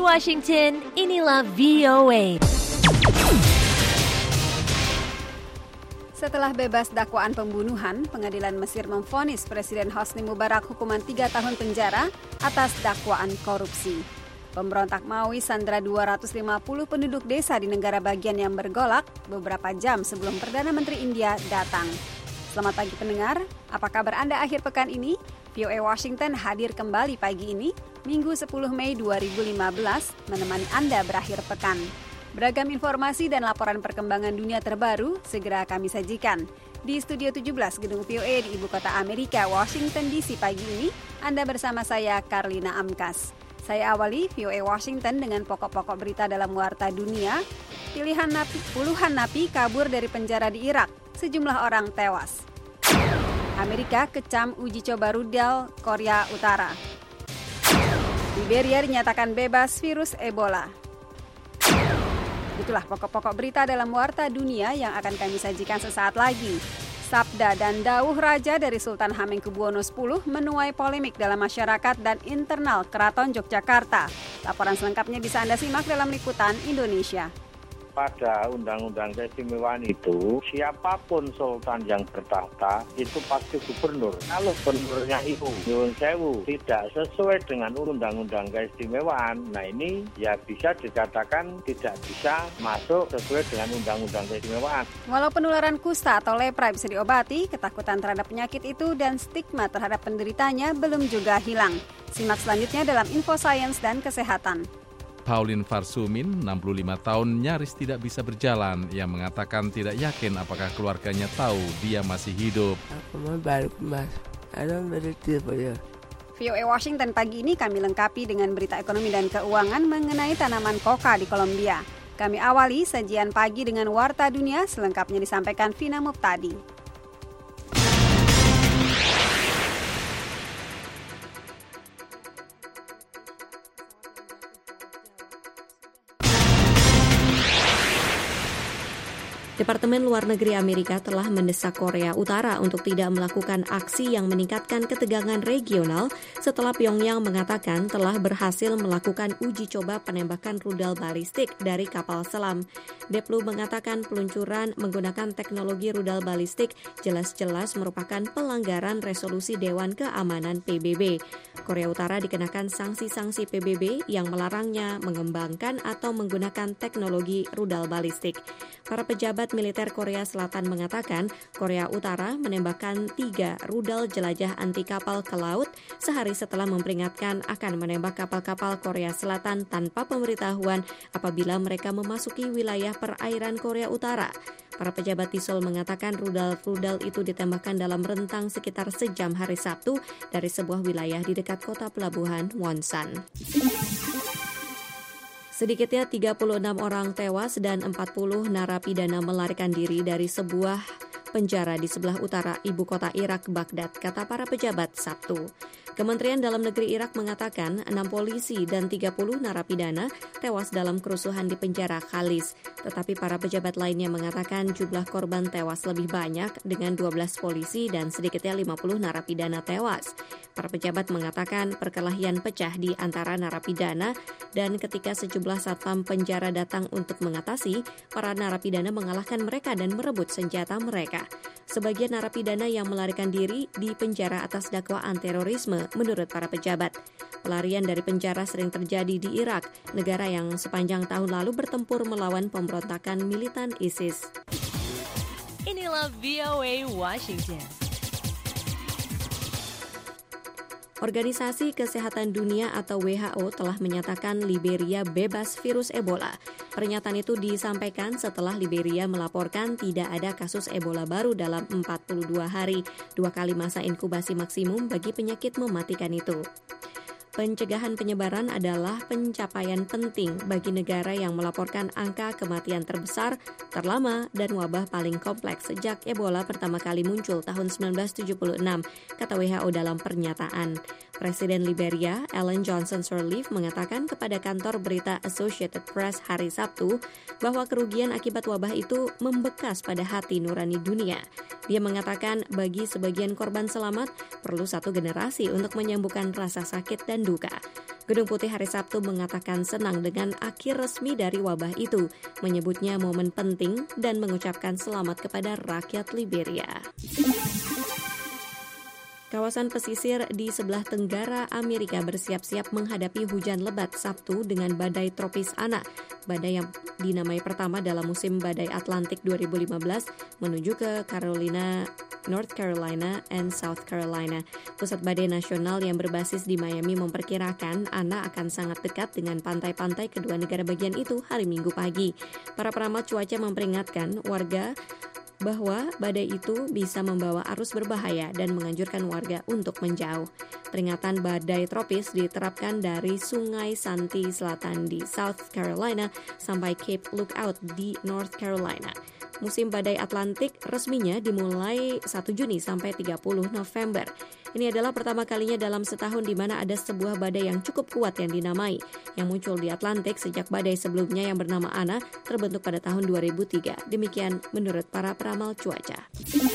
Washington, inilah VOA. Setelah bebas dakwaan pembunuhan, pengadilan Mesir memvonis Presiden Hosni Mubarak hukuman 3 tahun penjara atas dakwaan korupsi. Pemberontak Maui sandra 250 penduduk desa di negara bagian yang bergolak beberapa jam sebelum Perdana Menteri India datang. Selamat pagi pendengar, apa kabar Anda akhir pekan ini? VOA Washington hadir kembali pagi ini, Minggu 10 Mei 2015, menemani Anda berakhir pekan. Beragam informasi dan laporan perkembangan dunia terbaru segera kami sajikan. Di Studio 17 Gedung VOA di Ibu Kota Amerika, Washington DC pagi ini, Anda bersama saya, Karlina Amkas. Saya awali VOA Washington dengan pokok-pokok berita dalam warta dunia. Puluhan napi kabur dari penjara di Irak, sejumlah orang tewas. Amerika kecam uji coba rudal Korea Utara. Liberia dinyatakan bebas virus Ebola. Itulah pokok-pokok berita dalam warta dunia yang akan kami sajikan sesaat lagi. Sabda dan dauh raja dari Sultan Hamengkubuwono X menuai polemik dalam masyarakat dan internal Keraton Yogyakarta. Laporan selengkapnya bisa Anda simak dalam liputan Indonesia. Pada undang-undang keistimewaan itu, siapapun sultan yang bertahta itu pasti gubernur. Kalau gubernurnya itu nyuwun sewu tidak sesuai dengan undang-undang keistimewaan, nah ini ya bisa dikatakan tidak bisa masuk sesuai dengan undang-undang keistimewaan. Walau penularan kusta atau lepra bisa diobati, ketakutan terhadap penyakit itu dan stigma terhadap penderitanya belum juga hilang. Simak selanjutnya dalam Info Sains dan Kesehatan. Pauline Varsumin, 65 tahun, nyaris tidak bisa berjalan. Ia mengatakan tidak yakin apakah keluarganya tahu dia masih hidup. Aku mau balik, Mas. I don't believe for you. VOA Washington pagi ini kami lengkapi dengan berita ekonomi dan keuangan mengenai tanaman koka di Kolombia. Kami awali sajian pagi dengan warta dunia, selengkapnya disampaikan Vina Muptadi. Departemen Luar Negeri Amerika telah mendesak Korea Utara untuk tidak melakukan aksi yang meningkatkan ketegangan regional setelah Pyongyang mengatakan telah berhasil melakukan uji coba penembakan rudal balistik dari kapal selam. Deplu mengatakan peluncuran menggunakan teknologi rudal balistik jelas-jelas merupakan pelanggaran resolusi Dewan Keamanan PBB. Korea Utara dikenakan sanksi-sanksi PBB yang melarangnya mengembangkan atau menggunakan teknologi rudal balistik. Para pejabat militer Korea Selatan mengatakan Korea Utara menembakkan 3 rudal jelajah anti kapal ke laut sehari setelah memperingatkan akan menembak kapal-kapal Korea Selatan tanpa pemberitahuan apabila mereka memasuki wilayah perairan Korea Utara. Para pejabat di Seoul mengatakan rudal-rudal itu ditembakkan dalam rentang sekitar sejam hari Sabtu dari sebuah wilayah di dekat kota pelabuhan Wonsan. Sedikitnya 36 orang tewas dan 40 narapidana melarikan diri dari sebuah penjara di sebelah utara ibu kota Irak, Baghdad, kata para pejabat Sabtu. Kementerian Dalam Negeri Irak mengatakan 6 polisi dan 30 narapidana tewas dalam kerusuhan di penjara Khalis. Tetapi para pejabat lainnya mengatakan jumlah korban tewas lebih banyak dengan 12 polisi dan sedikitnya 50 narapidana tewas. Para pejabat mengatakan perkelahian pecah di antara narapidana dan ketika sejumlah satpam penjara datang untuk mengatasi, para narapidana mengalahkan mereka dan merebut senjata mereka. Sebagian narapidana yang melarikan diri di penjara atas dakwaan terorisme, menurut para pejabat. Pelarian dari penjara sering terjadi di Irak, negara yang sepanjang tahun lalu bertempur melawan pemberontakan militan ISIS. Inilah VOA Washington. Organisasi Kesehatan Dunia atau WHO telah menyatakan Liberia bebas virus Ebola. Pernyataan itu disampaikan setelah Liberia melaporkan tidak ada kasus Ebola baru dalam 42 hari, 2 kali masa inkubasi maksimum bagi penyakit mematikan itu. Pencegahan penyebaran adalah pencapaian penting bagi negara yang melaporkan angka kematian terbesar, terlama, dan wabah paling kompleks sejak Ebola pertama kali muncul tahun 1976, kata WHO dalam pernyataan. Presiden Liberia, Ellen Johnson Sirleaf, mengatakan kepada kantor berita Associated Press hari Sabtu bahwa kerugian akibat wabah itu membekas pada hati nurani dunia. Dia mengatakan bagi sebagian korban selamat perlu satu generasi untuk menyembuhkan rasa sakit dan duka. Gedung Putih hari Sabtu mengatakan senang dengan akhir resmi dari wabah itu, menyebutnya momen penting dan mengucapkan selamat kepada rakyat Liberia. Kawasan pesisir di sebelah tenggara Amerika bersiap-siap menghadapi hujan lebat Sabtu dengan badai tropis Ana. Badai yang dinamai pertama dalam musim badai Atlantik 2015 menuju ke North Carolina and South Carolina. Pusat Badai Nasional yang berbasis di Miami memperkirakan Ana akan sangat dekat dengan pantai-pantai kedua negara bagian itu hari Minggu pagi. Para peramal cuaca memperingatkan warga bahwa badai itu bisa membawa arus berbahaya dan menganjurkan warga untuk menjauh. Peringatan badai tropis diterapkan dari Sungai Santee Selatan di South Carolina sampai Cape Lookout di North Carolina. Musim badai Atlantik resminya dimulai 1 Juni sampai 30 November. Ini adalah pertama kalinya dalam setahun di mana ada sebuah badai yang cukup kuat yang dinamai, yang muncul di Atlantik sejak badai sebelumnya yang bernama Ana terbentuk pada tahun 2003. Demikian menurut para peramal cuaca.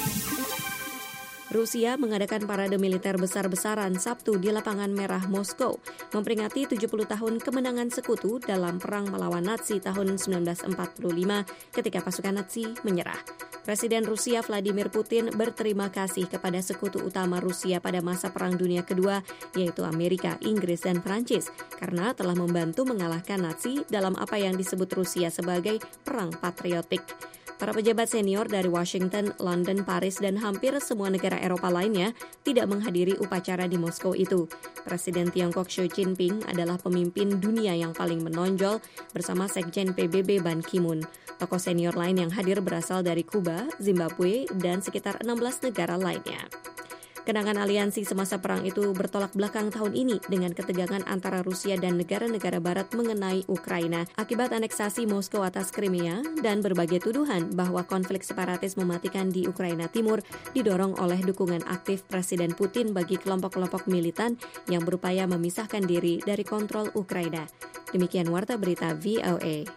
Rusia mengadakan parade militer besar-besaran Sabtu di Lapangan Merah Moskow, memperingati 70 tahun kemenangan sekutu dalam perang melawan Nazi tahun 1945 ketika pasukan Nazi menyerah. Presiden Rusia Vladimir Putin berterima kasih kepada sekutu utama Rusia pada masa Perang Dunia Kedua, yaitu Amerika, Inggris, dan Prancis, karena telah membantu mengalahkan Nazi dalam apa yang disebut Rusia sebagai perang patriotik. Para pejabat senior dari Washington, London, Paris, dan hampir semua negara Eropa lainnya tidak menghadiri upacara di Moskow itu. Presiden Tiongkok Xi Jinping adalah pemimpin dunia yang paling menonjol bersama Sekjen PBB Ban Ki-moon. Tokoh senior lain yang hadir berasal dari Kuba, Zimbabwe, dan sekitar 16 negara lainnya. Kenangan aliansi semasa perang itu bertolak belakang tahun ini dengan ketegangan antara Rusia dan negara-negara barat mengenai Ukraina akibat aneksasi Moskow atas Crimea dan berbagai tuduhan bahwa konflik separatis mematikan di Ukraina Timur didorong oleh dukungan aktif Presiden Putin bagi kelompok-kelompok militan yang berupaya memisahkan diri dari kontrol Ukraina. Demikian Warta Berita VOA.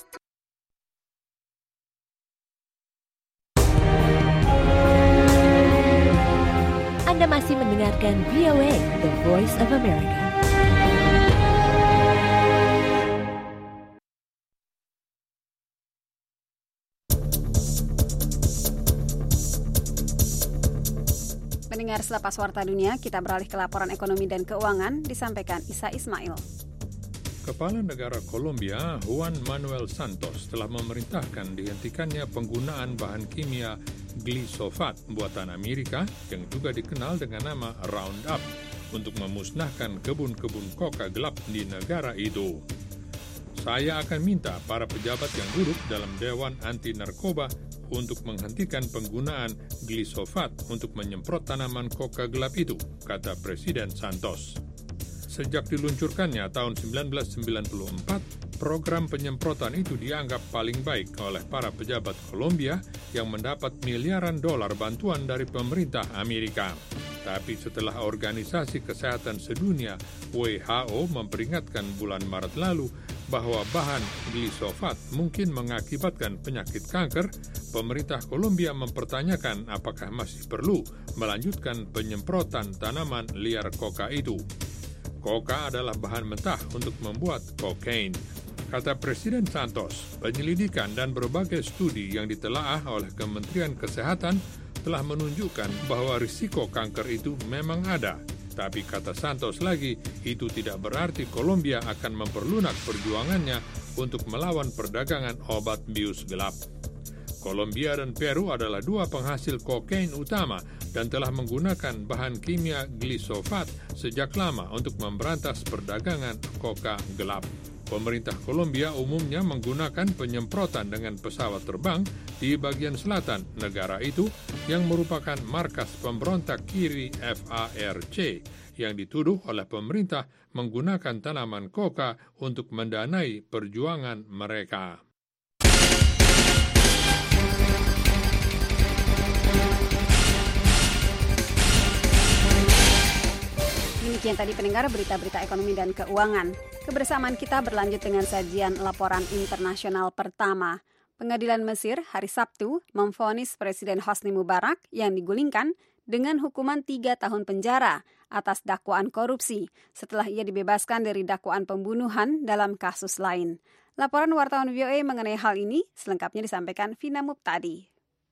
Anda masih mendengarkan VOA, The Voice of America. Pendengar selepas Warta Dunia, kita beralih ke laporan ekonomi dan keuangan, disampaikan Isa Ismail. Kepala Negara Kolombia, Juan Manuel Santos, telah memerintahkan dihentikannya penggunaan bahan kimia glisofat buatan Amerika yang juga dikenal dengan nama Roundup untuk memusnahkan kebun-kebun koka gelap di negara itu. Saya akan minta para pejabat yang duduk dalam Dewan Anti Narkoba untuk menghentikan penggunaan glisofat untuk menyemprot tanaman koka gelap itu, kata Presiden Santos. Sejak diluncurkannya tahun 1994, program penyemprotan itu dianggap paling baik oleh para pejabat Kolombia yang mendapat miliaran dolar bantuan dari pemerintah Amerika. Tapi setelah Organisasi Kesehatan Sedunia WHO memperingatkan bulan Maret lalu bahwa bahan glisofat mungkin mengakibatkan penyakit kanker, pemerintah Kolombia mempertanyakan apakah masih perlu melanjutkan penyemprotan tanaman liar koka itu. Koka adalah bahan mentah untuk membuat kokain. Kata Presiden Santos, penyelidikan dan berbagai studi yang ditelaah oleh Kementerian Kesehatan telah menunjukkan bahwa risiko kanker itu memang ada. Tapi kata Santos lagi, itu tidak berarti Kolombia akan memperlunak perjuangannya untuk melawan perdagangan obat bius gelap. Kolombia dan Peru adalah dua penghasil kokain utama dan telah menggunakan bahan kimia glisofat sejak lama untuk memberantas perdagangan koka gelap. Pemerintah Kolombia umumnya menggunakan penyemprotan dengan pesawat terbang di bagian selatan negara itu yang merupakan markas pemberontak kiri FARC yang dituduh oleh pemerintah menggunakan tanaman koka untuk mendanai perjuangan mereka. Demikian tadi pendengar berita-berita ekonomi dan keuangan. Kebersamaan kita berlanjut dengan sajian laporan internasional pertama. Pengadilan Mesir hari Sabtu memvonis Presiden Hosni Mubarak yang digulingkan dengan hukuman 3 tahun penjara atas dakwaan korupsi setelah ia dibebaskan dari dakwaan pembunuhan dalam kasus lain. Laporan wartawan VOA mengenai hal ini selengkapnya disampaikan Vina Muptadi.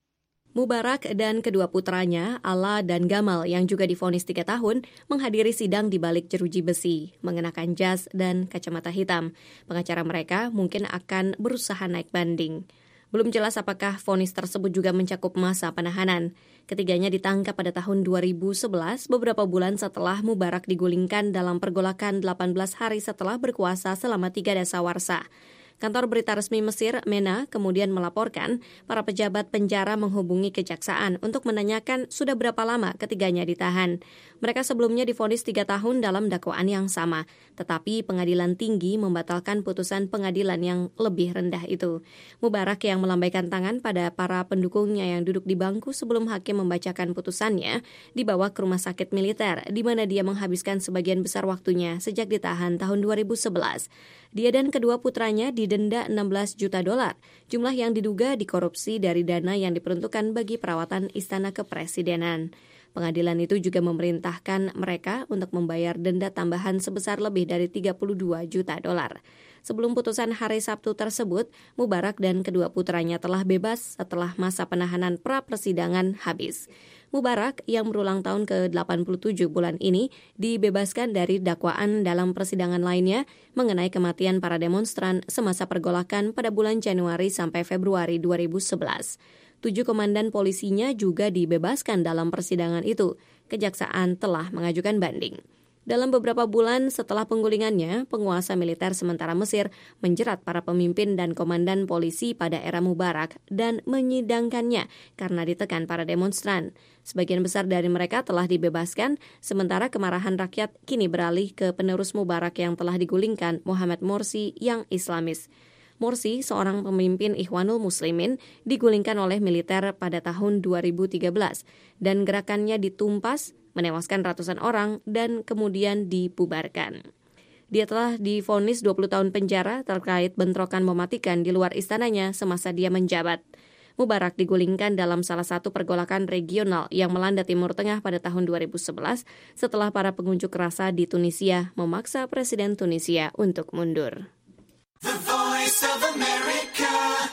Mubarak dan kedua putranya, Ala dan Gamal yang juga divonis 3 tahun, menghadiri sidang di balik jeruji besi, mengenakan jas dan kacamata hitam. Pengacara mereka mungkin akan berusaha naik banding. Belum jelas apakah vonis tersebut juga mencakup masa penahanan. Ketiganya ditangkap pada tahun 2011, beberapa bulan setelah Mubarak digulingkan dalam pergolakan 18 hari setelah berkuasa selama 3 dasawarsa. Kantor berita resmi Mesir, MENA, kemudian melaporkan para pejabat penjara menghubungi kejaksaan untuk menanyakan sudah berapa lama ketiganya ditahan. Mereka sebelumnya divonis 3 tahun dalam dakwaan yang sama, tetapi pengadilan tinggi membatalkan putusan pengadilan yang lebih rendah itu. Mubarak yang melambaikan tangan pada para pendukungnya yang duduk di bangku sebelum hakim membacakan putusannya, dibawa ke rumah sakit militer, di mana dia menghabiskan sebagian besar waktunya sejak ditahan tahun 2011. Dia dan kedua putranya didenda $16 juta, jumlah yang diduga dikorupsi dari dana yang diperuntukkan bagi perawatan istana kepresidenan. Pengadilan itu juga memerintahkan mereka untuk membayar denda tambahan sebesar lebih dari $32 juta. Sebelum putusan hari Sabtu tersebut, Mubarak dan kedua putranya telah bebas setelah masa penahanan pra-persidangan habis. Mubarak yang berulang tahun ke-87 bulan ini dibebaskan dari dakwaan dalam persidangan lainnya mengenai kematian para demonstran semasa pergolakan pada bulan Januari sampai Februari 2011. 7 komandan polisinya juga dibebaskan dalam persidangan itu. Kejaksaan telah mengajukan banding. Dalam beberapa bulan setelah penggulingannya, penguasa militer sementara Mesir menjerat para pemimpin dan komandan polisi pada era Mubarak dan menyidangkannya karena ditekan para demonstran. Sebagian besar dari mereka telah dibebaskan, sementara kemarahan rakyat kini beralih ke penerus Mubarak yang telah digulingkan, Mohamed Morsi yang Islamis. Morsi, seorang pemimpin Ikhwanul Muslimin, digulingkan oleh militer pada tahun 2013 dan gerakannya ditumpas, menewaskan ratusan orang dan kemudian dibubarkan. Dia telah divonis 20 tahun penjara terkait bentrokan mematikan di luar istananya semasa dia menjabat. Mubarak digulingkan dalam salah satu pergolakan regional yang melanda Timur Tengah pada tahun 2011 setelah para pengunjuk rasa di Tunisia memaksa Presiden Tunisia untuk mundur. The Voice of America,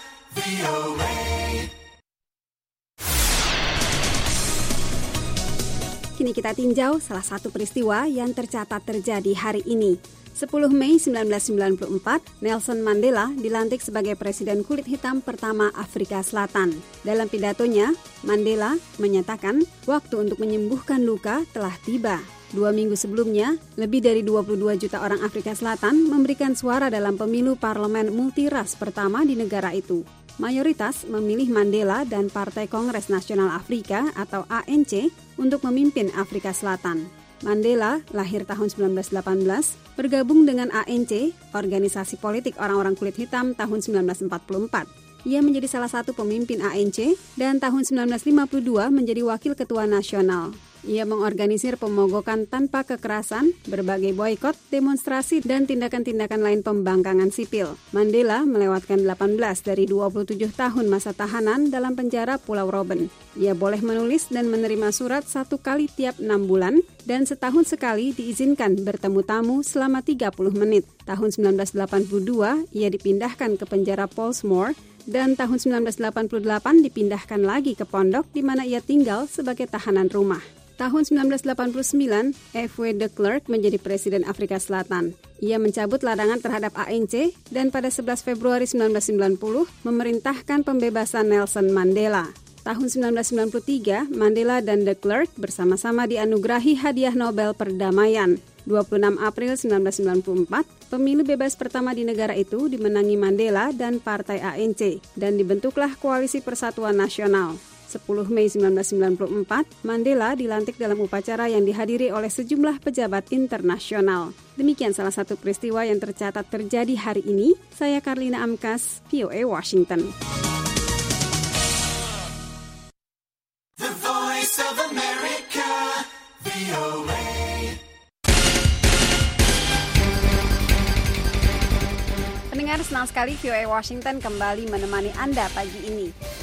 VOA. Kini kita tinjau salah satu peristiwa yang tercatat terjadi hari ini. 10 Mei 1994, Nelson Mandela dilantik sebagai presiden kulit hitam pertama Afrika Selatan. Dalam pidatonya, Mandela menyatakan waktu untuk menyembuhkan luka telah tiba. 2 minggu sebelumnya, lebih dari 22 juta orang Afrika Selatan memberikan suara dalam pemilu parlemen multiras pertama di negara itu. Mayoritas memilih Mandela dan Partai Kongres Nasional Afrika atau ANC untuk memimpin Afrika Selatan. Mandela, lahir tahun 1918, bergabung dengan ANC, organisasi politik orang-orang kulit hitam tahun 1944. Ia menjadi salah satu pemimpin ANC dan tahun 1952 menjadi wakil ketua nasional. Ia mengorganisir pemogokan tanpa kekerasan, berbagai boikot, demonstrasi, dan tindakan-tindakan lain pembangkangan sipil. Mandela melewatkan 18 dari 27 tahun masa tahanan dalam penjara Pulau Robben. Ia boleh menulis dan menerima surat 1 kali tiap 6 bulan, dan setahun sekali diizinkan bertemu tamu selama 30 menit. Tahun 1982, ia dipindahkan ke penjara Pollsmoor, dan tahun 1988 dipindahkan lagi ke pondok di mana ia tinggal sebagai tahanan rumah. Tahun 1989, F.W. de Klerk menjadi Presiden Afrika Selatan. Ia mencabut larangan terhadap ANC dan pada 11 Februari 1990 memerintahkan pembebasan Nelson Mandela. Tahun 1993, Mandela dan de Klerk bersama-sama dianugerahi Hadiah Nobel Perdamaian. 26 April 1994, pemilu bebas pertama di negara itu dimenangi Mandela dan Partai ANC dan dibentuklah Koalisi Persatuan Nasional. 10 Mei 1994, Mandela dilantik dalam upacara yang dihadiri oleh sejumlah pejabat internasional. Demikian salah satu peristiwa yang tercatat terjadi hari ini. Saya Karlina Amkas, VOA Washington. The Voice of America, VOA. Pendengar, senang sekali VOA Washington kembali menemani Anda pagi ini.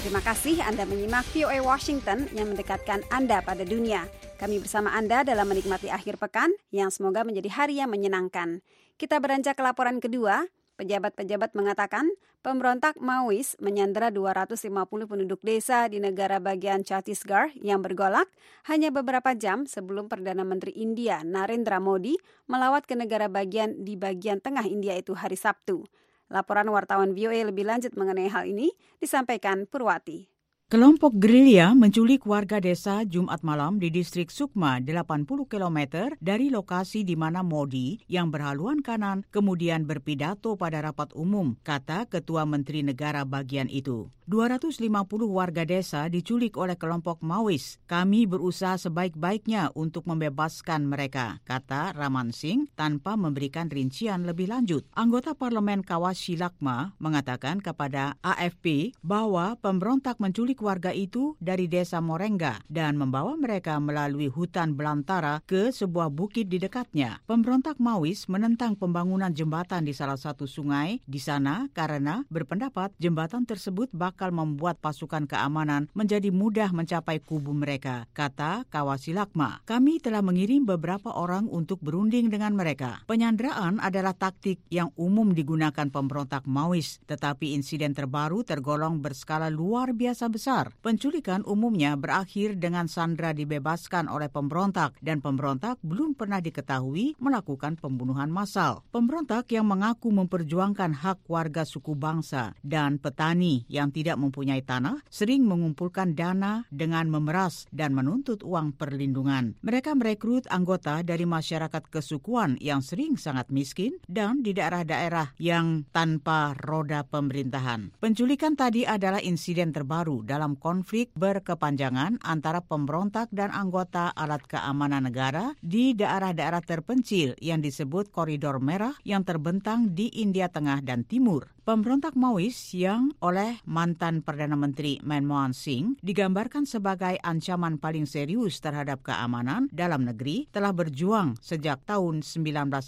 Terima kasih Anda menyimak VOA Washington yang mendekatkan Anda pada dunia. Kami bersama Anda dalam menikmati akhir pekan yang semoga menjadi hari yang menyenangkan. Kita beranjak ke laporan kedua. Pejabat-pejabat mengatakan pemberontak Maois menyandera 250 penduduk desa di negara bagian Chhattisgarh yang bergolak hanya beberapa jam sebelum Perdana Menteri India Narendra Modi melawat ke negara bagian di bagian tengah India itu hari Sabtu. Laporan wartawan VOA lebih lanjut mengenai hal ini disampaikan Purwati. Kelompok gerilya menculik warga desa Jumat malam di distrik Sukma 80 km dari lokasi di mana Modi yang berhaluan kanan kemudian berpidato pada rapat umum, kata Ketua Menteri Negara bagian itu. 250 warga desa diculik oleh kelompok Maois. Kami berusaha sebaik-baiknya untuk membebaskan mereka, kata Raman Singh tanpa memberikan rincian lebih lanjut. Anggota Parlemen Kawashi Lakma mengatakan kepada AFP bahwa pemberontak menculik warga itu dari desa Morenga dan membawa mereka melalui hutan belantara ke sebuah bukit di dekatnya. Pemberontak Maois menentang pembangunan jembatan di salah satu sungai di sana karena berpendapat jembatan tersebut bakal membuat pasukan keamanan menjadi mudah mencapai kubu mereka, kata Kawashi Lakma. Kami telah mengirim beberapa orang untuk berunding dengan mereka. Penyanderaan adalah taktik yang umum digunakan pemberontak Maois, tetapi insiden terbaru tergolong berskala luar biasa besar. Penculikan umumnya berakhir dengan sandera dibebaskan oleh pemberontak dan pemberontak belum pernah diketahui melakukan pembunuhan massal. Pemberontak yang mengaku memperjuangkan hak warga suku bangsa dan petani yang tidak mempunyai tanah sering mengumpulkan dana dengan memeras dan menuntut uang perlindungan. Mereka merekrut anggota dari masyarakat kesukuan yang sering sangat miskin dan di daerah-daerah yang tanpa roda pemerintahan. Penculikan tadi adalah insiden terbaru dalam konflik berkepanjangan antara pemberontak dan anggota alat keamanan negara di daerah-daerah terpencil yang disebut Koridor Merah yang terbentang di India Tengah dan Timur. Pemberontak Maois yang oleh mantan Perdana Menteri Manmohan Singh digambarkan sebagai ancaman paling serius terhadap keamanan dalam negeri telah berjuang sejak tahun 1967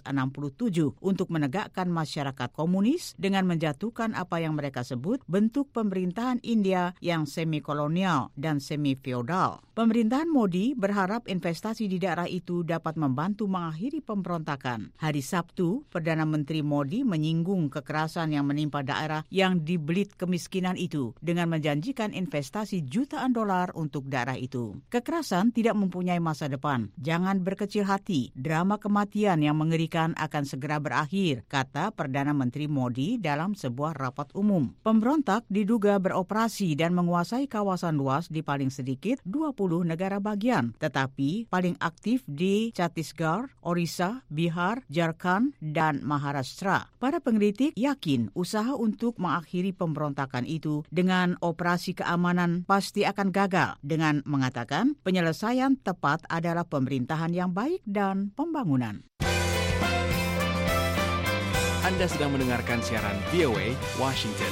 untuk menegakkan masyarakat komunis dengan menjatuhkan apa yang mereka sebut bentuk pemerintahan India yang semi-kolonial dan semi-feodal. Pemerintahan Modi berharap investasi di daerah itu dapat membantu mengakhiri pemberontakan. Hari Sabtu, Perdana Menteri Modi menyinggung kekerasan yang menimpa daerah yang dibelit kemiskinan itu dengan menjanjikan investasi jutaan dolar untuk daerah itu. Kekerasan tidak mempunyai masa depan. Jangan berkecil hati. Drama kematian yang mengerikan akan segera berakhir, kata Perdana Menteri Modi dalam sebuah rapat umum. Pemberontak diduga beroperasi dan menguasai kawasan luas di paling sedikit 20 negara bagian, tetapi paling aktif di Chhattisgarh, Orissa, Bihar, Jharkhand, dan Maharashtra. Para pengkritik yakin usaha untuk mengakhiri pemberontakan itu dengan operasi keamanan pasti akan gagal dengan mengatakan penyelesaian tepat adalah pemerintahan yang baik dan pembangunan. Anda sedang mendengarkan siaran VOA Washington.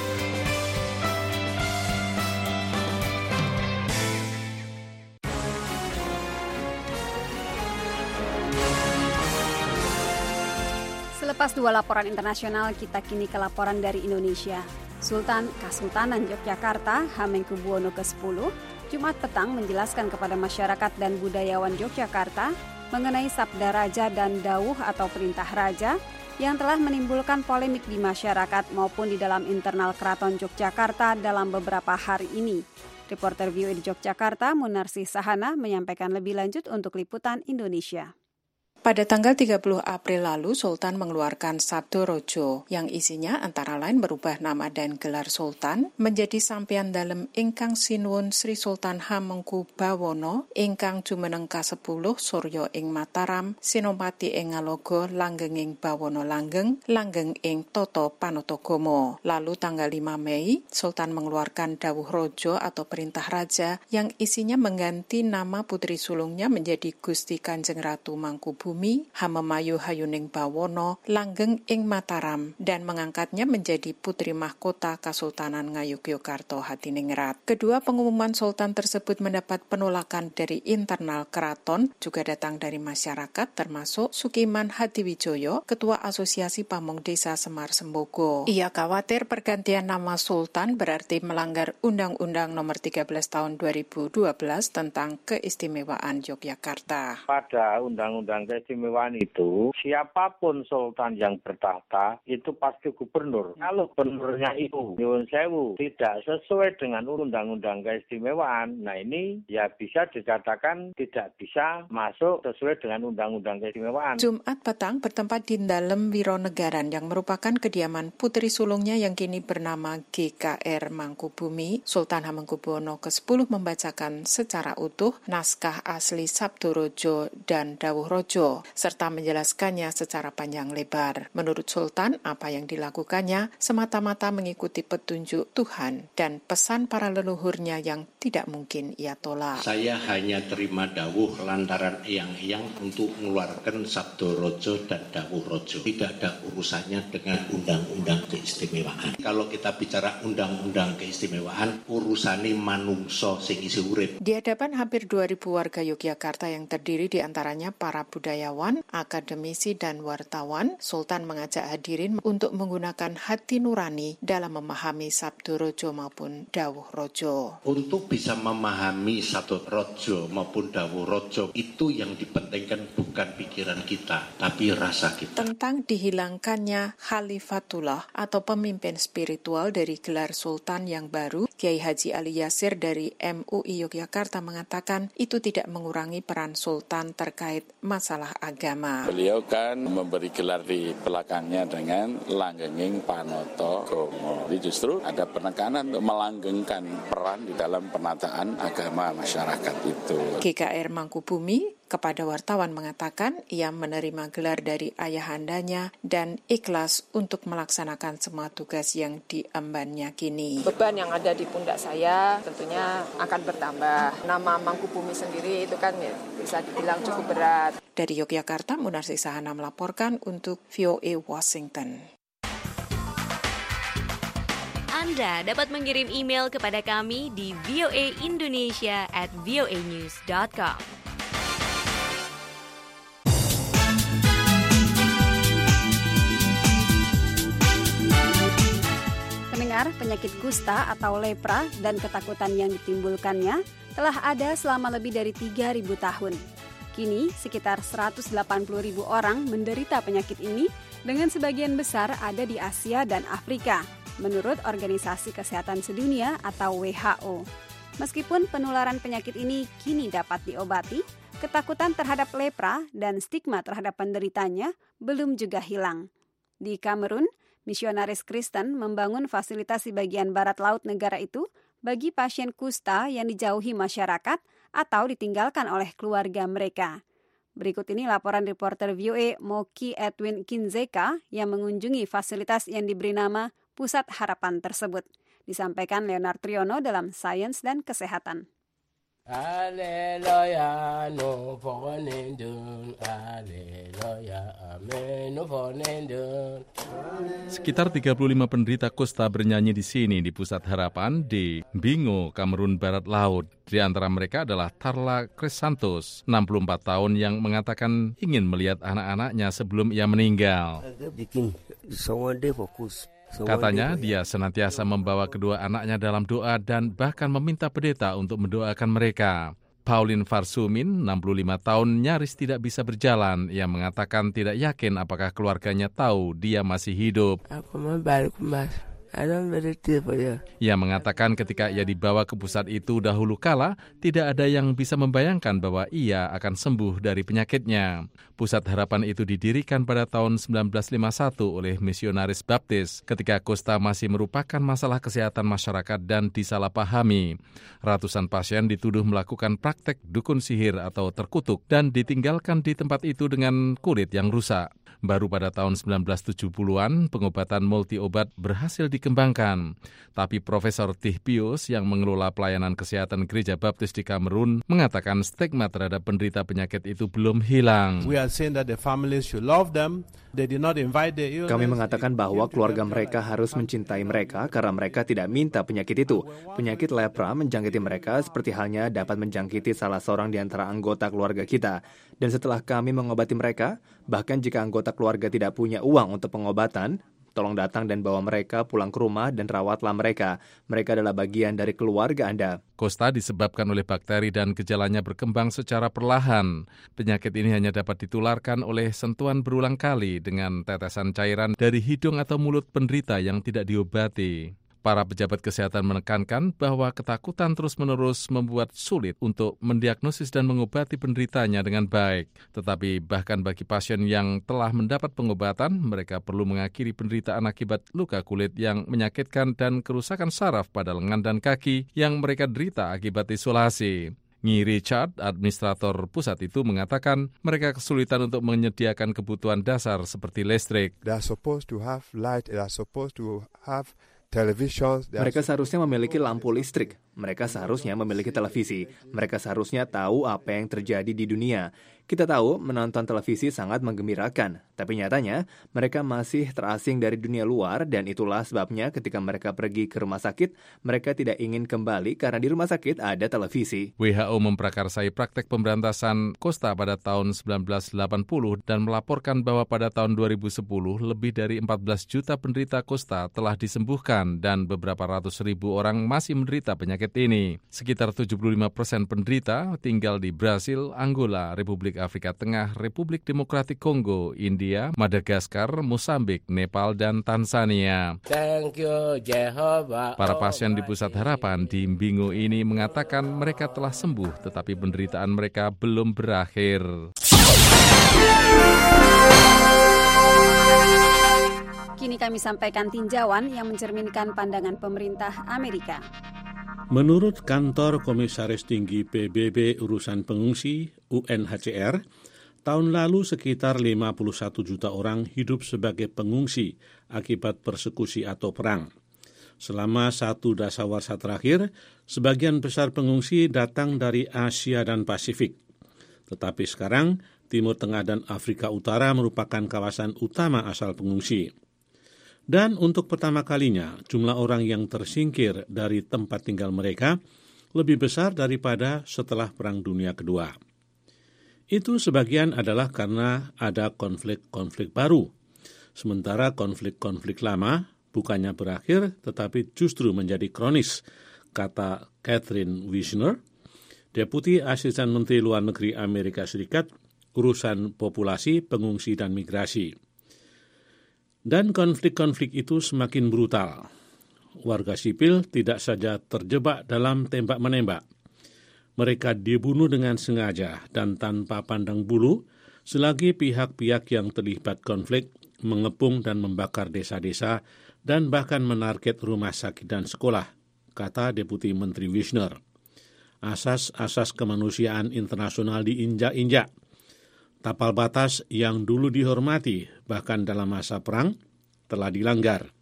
Selepas dua laporan internasional, kita kini ke laporan dari Indonesia. Sultan Kesultanan Yogyakarta Hamengkubuwono ke-10 Jumat petang menjelaskan kepada masyarakat dan budayawan Yogyakarta mengenai Sabda Raja dan Dawuh atau Perintah Raja yang telah menimbulkan polemik di masyarakat maupun di dalam internal Keraton Yogyakarta dalam beberapa hari ini. Reporter VOA di Yogyakarta, Munarsih Sahana, menyampaikan lebih lanjut untuk Liputan Indonesia. Pada tanggal 30 April lalu, Sultan mengeluarkan Sabdo Rojo yang isinya antara lain berubah nama dan gelar Sultan menjadi Sampeyan Dalem Ingkang Sinuwun Sri Sultan Hamengkubuwono Ingkang Jumeneng ka-10 Surya ing Mataram, Sinopati ing Ngaloga, langgeng ing Bawono langgeng, langgeng ing Tata Panatagomo. Lalu tanggal 5 Mei, Sultan mengeluarkan Dawuh Rojo atau Perintah Raja yang isinya mengganti nama putri sulungnya menjadi Gusti Kanjeng Ratu Mangkubuwono Mangkubumi, Hamemayu Hayuning Bawono, langgeng ing Mataram, dan mengangkatnya menjadi putri mahkota Kasultanan Ngayogyakarta Hadiningrat. Kedua pengumuman sultan tersebut mendapat penolakan dari internal keraton, juga datang dari masyarakat termasuk Sukiman Hadiwijoyo, Ketua Asosiasi Pamong Desa Semar Sembogo. Ia khawatir pergantian nama sultan berarti melanggar Undang-Undang Nomor 13 Tahun 2012 tentang keistimewaan Yogyakarta. Pada Undang-Undang Keistimewaan itu, siapapun sultan yang bertahta itu pasti gubernur. Kalau gubernurnya itu, nyuwun sewu, tidak sesuai dengan Undang-Undang Keistimewaan, nah ini ya bisa dikatakan tidak bisa masuk sesuai dengan Undang-Undang Keistimewaan. Jumat petang bertempat di Dalem Wironegaran yang merupakan kediaman putri sulungnya yang kini bernama GKR Mangkubumi, Sultan Hamengkubuwono ke-10 membacakan secara utuh naskah asli Sabdorojo dan Dawuhrojo, serta menjelaskannya secara panjang lebar. Menurut Sultan, apa yang dilakukannya semata-mata mengikuti petunjuk Tuhan dan pesan para leluhurnya yang tidak mungkin ia tolak. Saya hanya terima dawuh lantaran eyang-eyang untuk mengeluarkan Sabdorojo dan Dawuhrojo. Tidak ada urusannya dengan Undang-Undang Keistimewaan. Kalau kita bicara Undang-Undang Keistimewaan, urusane manungso sing isi urip. Di hadapan hampir 2.000 warga Yogyakarta yang terdiri di antaranya para budayawan, akademisi, dan wartawan, Sultan mengajak hadirin untuk menggunakan hati nurani dalam memahami Sabdorojo maupun Dawuhrojo. Untuk bisa memahami Sabdorojo maupun Dawuhrojo, itu yang dipentingkan bukan pikiran kita, tapi rasa kita. Tentang dihilangkannya Khalifatullah atau pemimpin spiritual dari gelar Sultan yang baru, Kiai Haji Ali Yasir dari MUI Yogyakarta mengatakan itu tidak mengurangi peran Sultan terkait masalah agama. Beliau kan memberi gelar di belakangnya dengan langgenging panoto gomo. Jadi justru ada penekanan untuk melanggengkan peran di dalam penataan agama masyarakat itu. GKR Mangkubumi kepada wartawan mengatakan ia menerima gelar dari ayahandanya dan ikhlas untuk melaksanakan semua tugas yang diembannya kini. Beban yang ada di pundak saya tentunya akan bertambah. Nama Mangkubumi sendiri itu kan ya, bisa dibilang cukup berat. Dari Yogyakarta, Munarsih Sahana melaporkan untuk VOA Washington. Anda dapat mengirim email kepada kami di voaindonesia@voanews.com. Penyakit kusta atau lepra dan ketakutan yang ditimbulkannya telah ada selama lebih dari 3.000 tahun. Kini, sekitar 180.000 orang menderita penyakit ini dengan sebagian besar ada di Asia dan Afrika, menurut Organisasi Kesehatan Sedunia atau WHO. Meskipun penularan penyakit ini kini dapat diobati, ketakutan terhadap lepra dan stigma terhadap penderitanya belum juga hilang. Di Kamerun, misionaris Kristen membangun fasilitas di bagian barat laut negara itu bagi pasien kusta yang dijauhi masyarakat atau ditinggalkan oleh keluarga mereka. Berikut ini laporan reporter VOA Moki Edwin Kinzeka yang mengunjungi fasilitas yang diberi nama Pusat Harapan tersebut. Disampaikan Leonard Triono dalam Sains dan Kesehatan. Haleluya no fonendun, haleluya amen no fonendun. Sekitar 35 penderita kusta bernyanyi di sini di Pusat Harapan di Bingo, Kamerun Barat Laut. Di antara mereka adalah Tarla Kresantos, 64 tahun yang mengatakan ingin melihat anak-anaknya sebelum ia meninggal. Katanya dia senantiasa membawa kedua anaknya dalam doa dan bahkan meminta pendeta untuk mendoakan mereka. Pauline Farsumin, 65 tahun, nyaris tidak bisa berjalan. Ia mengatakan tidak yakin apakah keluarganya tahu dia masih hidup. Aku balik, Mas. Ia mengatakan ketika ia dibawa ke pusat itu dahulu kala, tidak ada yang bisa membayangkan bahwa ia akan sembuh dari penyakitnya. Pusat Harapan itu didirikan pada tahun 1951 oleh misionaris baptis ketika kusta masih merupakan masalah kesehatan masyarakat dan disalahpahami. Ratusan pasien dituduh melakukan praktek dukun sihir atau terkutuk dan ditinggalkan di tempat itu dengan kulit yang rusak. Baru pada tahun 1970-an, pengobatan multi-obat berhasil dikembangkan. Tapi Profesor Tih Pius yang mengelola pelayanan kesehatan Gereja Baptis di Kamerun mengatakan stigma terhadap penderita penyakit itu belum hilang. Kami mengatakan bahwa keluarga mereka harus mencintai mereka karena mereka tidak minta penyakit itu. Penyakit lepra menjangkiti mereka seperti halnya dapat menjangkiti salah seorang di antara anggota keluarga kita. Dan setelah kami mengobati mereka, bahkan jika anggota keluarga tidak punya uang untuk pengobatan, tolong datang dan bawa mereka pulang ke rumah dan rawatlah mereka. Mereka adalah bagian dari keluarga Anda. Kosta disebabkan oleh bakteri dan gejalanya berkembang secara perlahan. Penyakit ini hanya dapat ditularkan oleh sentuhan berulang kali dengan tetesan cairan dari hidung atau mulut penderita yang tidak diobati. Para pejabat kesehatan menekankan bahwa ketakutan terus-menerus membuat sulit untuk mendiagnosis dan mengobati penderitanya dengan baik. Tetapi bahkan bagi pasien yang telah mendapat pengobatan, mereka perlu mengakhiri penderitaan akibat luka kulit yang menyakitkan dan kerusakan saraf pada lengan dan kaki yang mereka derita akibat isolasi. Ngi Richard, administrator pusat itu, mengatakan mereka kesulitan untuk menyediakan kebutuhan dasar seperti listrik. Mereka seharusnya memiliki lampu listrik. Mereka seharusnya memiliki televisi. Mereka seharusnya tahu apa yang terjadi di dunia. Kita tahu menonton televisi sangat menggembirakan, tapi nyatanya mereka masih terasing dari dunia luar dan itulah sebabnya ketika mereka pergi ke rumah sakit, mereka tidak ingin kembali karena di rumah sakit ada televisi. WHO memprakarsai praktek pemberantasan kosta pada tahun 1980 dan melaporkan bahwa pada tahun 2010 lebih dari 14 juta penderita kosta telah disembuhkan dan beberapa ratus ribu orang masih menderita penyakit ini. Sekitar 75% penderita tinggal di Brasil, Angola, Republik Afrika Tengah, Republik Demokratik Kongo, India, Madagaskar, Mosambik, Nepal, dan Tanzania. Thank you, Jehovah. Para pasien di Pusat Harapan di Mbingo ini mengatakan mereka telah sembuh, tetapi penderitaan mereka belum berakhir. Kini kami sampaikan tinjauan yang mencerminkan pandangan pemerintah Amerika. Menurut Kantor Komisaris Tinggi PBB Urusan Pengungsi UNHCR, tahun lalu sekitar 51 juta orang hidup sebagai pengungsi akibat persekusi atau perang. Selama satu dasawarsa terakhir, sebagian besar pengungsi datang dari Asia dan Pasifik. Tetapi sekarang, Timur Tengah dan Afrika Utara merupakan kawasan utama asal pengungsi. Dan untuk pertama kalinya, jumlah orang yang tersingkir dari tempat tinggal mereka lebih besar daripada setelah Perang Dunia Kedua. Itu sebagian adalah karena ada konflik-konflik baru. Sementara konflik-konflik lama bukannya berakhir, tetapi justru menjadi kronis, kata Catherine Wiesner, Deputi Asisten Menteri Luar Negeri Amerika Serikat, Urusan Populasi, Pengungsi, dan Migrasi. Dan konflik-konflik itu semakin brutal. Warga sipil tidak saja terjebak dalam tembak-menembak. Mereka dibunuh dengan sengaja dan tanpa pandang bulu selagi pihak-pihak yang terlibat konflik mengepung dan membakar desa-desa dan bahkan menarget rumah sakit dan sekolah, kata Deputi Menteri Wiesner. Asas-asas kemanusiaan internasional diinjak-injak. Tapal batas yang dulu dihormati, bahkan dalam masa perang, telah dilanggar.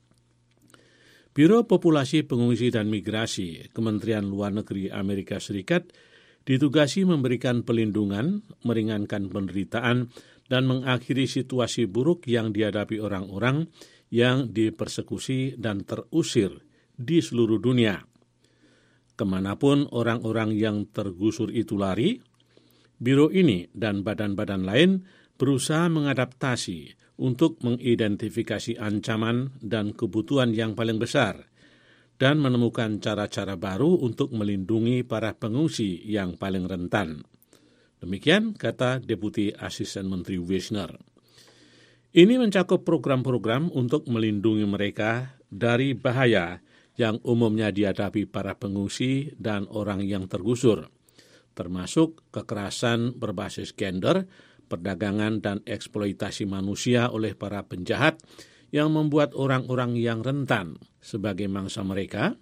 Biro Populasi, Pengungsi, dan Migrasi, Kementerian Luar Negeri Amerika Serikat, ditugasi memberikan pelindungan, meringankan penderitaan, dan mengakhiri situasi buruk yang dihadapi orang-orang yang dipersekusi dan terusir di seluruh dunia. Kemanapun orang-orang yang tergusur itu lari, Biro ini dan badan-badan lain berusaha mengadaptasi untuk mengidentifikasi ancaman dan kebutuhan yang paling besar dan menemukan cara-cara baru untuk melindungi para pengungsi yang paling rentan. Demikian kata Deputi Asisten Menteri Wiesner. Ini mencakup program-program untuk melindungi mereka dari bahaya yang umumnya dihadapi para pengungsi dan orang yang tergusur, termasuk kekerasan berbasis gender, perdagangan dan eksploitasi manusia oleh para penjahat yang membuat orang-orang yang rentan sebagai mangsa mereka.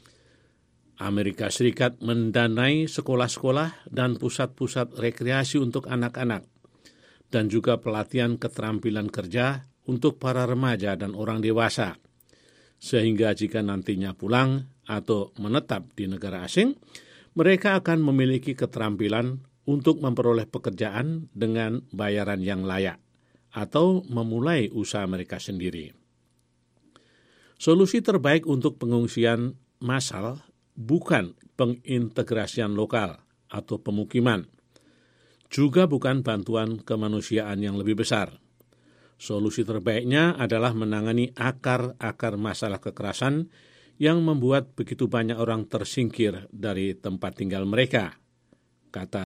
Amerika Serikat mendanai sekolah-sekolah dan pusat-pusat rekreasi untuk anak-anak, dan juga pelatihan keterampilan kerja untuk para remaja dan orang dewasa. Sehingga jika nantinya pulang atau menetap di negara asing, mereka akan memiliki keterampilan untuk memperoleh pekerjaan dengan bayaran yang layak atau memulai usaha mereka sendiri. Solusi terbaik untuk pengungsian massal bukan pengintegrasian lokal atau pemukiman, juga bukan bantuan kemanusiaan yang lebih besar. Solusi terbaiknya adalah menangani akar-akar masalah kekerasan yang membuat begitu banyak orang tersingkir dari tempat tinggal mereka, kata